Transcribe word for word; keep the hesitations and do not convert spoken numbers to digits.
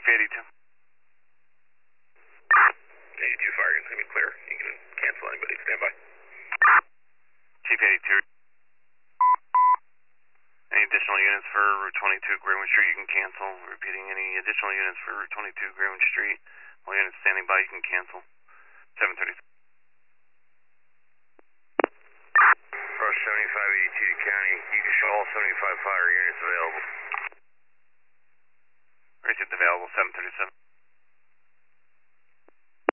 eighty-two. eighty-two fire unit's going to be clear. You can cancel anybody. Stand by. Chief eighty-two. Any additional units for Route twenty-two Greenwood Street, you can cancel. Repeating, any additional units for Route twenty-two Greenwood Street, all units standing by, you can cancel. seven thirty. Approach seventy-five eighty-two County. You can show all seventy-five fire units available. Received available, seven thirty-seven.